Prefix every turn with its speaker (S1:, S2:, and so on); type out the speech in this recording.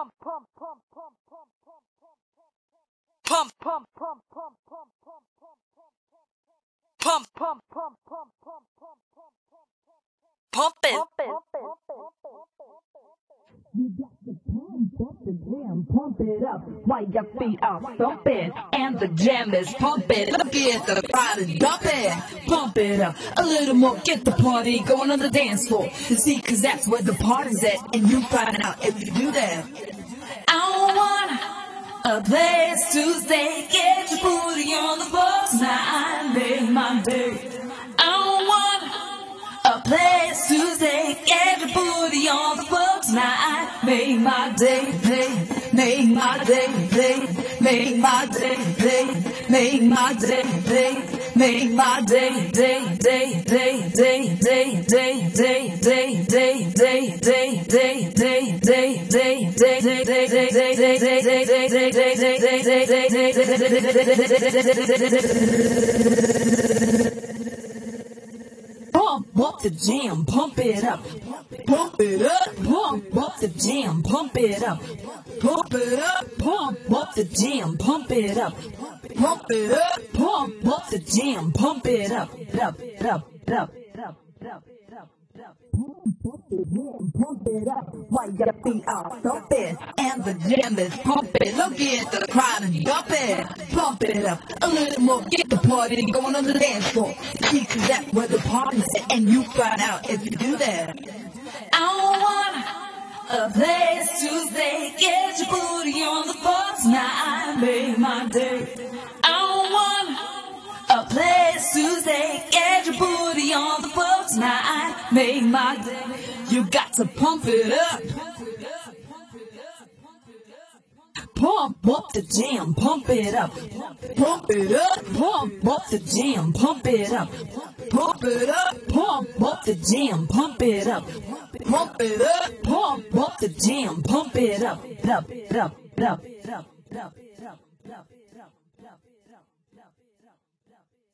S1: You got the pump the jam, pump it up while your feet are thumping, and the jam is pumping. Look at the crowd is dumping, pump it up a little more, get the party going on the dance floor. You see, 'cause that's where the party's at, and you find out if you do that. I want a place to stay, get your booty on the floor tonight, make my day. I want a place to stay, get your booty on the floor tonight, make my day, make my day, make my day, make my day, make my day, Pump up the jam, pump it up. Pump it up, pump up the jam, pump it up. Pump it up, pump up the jam, pump it up. Pump it up, pump up the jam, pump it up. Up, up, up, up, up. Pump the jam, pump it up while your feet are thumping, and the jam is pumping. Look at the crowd and jumping. Pump it up a little more, get the party going on the dance floor. See, 'cause that's where the party's at, and you find out if you do that. I want a place to stay, get your booty on the floor tonight, make my day. I want a place to stay, get your booty on the floor tonight, make my day. You got to pump it up. Pump up the jam, pump it up. Pump it up, pump up the jam, pump it up. Pump it up, pump up the jam, pump it up. Pump it up, pump up the jam, pump it up. Up, up, up, up, up, up, up, up, up, up, up.